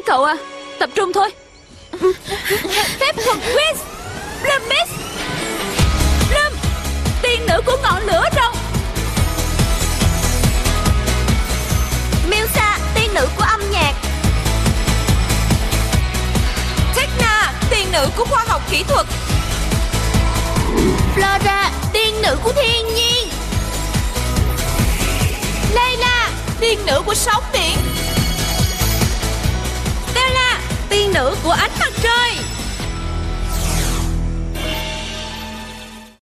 cậu à, tập trung thôi. Phép thuật Quiz Blumist Blum, tiên nữ của ngọn lửa rồng. Milsa, tiên nữ của âm nhạc. Techna, tiên nữ của khoa học kỹ thuật. Flora, tiên nữ của thiên nhiên. Layla, tiên nữ của sóng biển. Stella, tiên nữ của ánh mặt trời.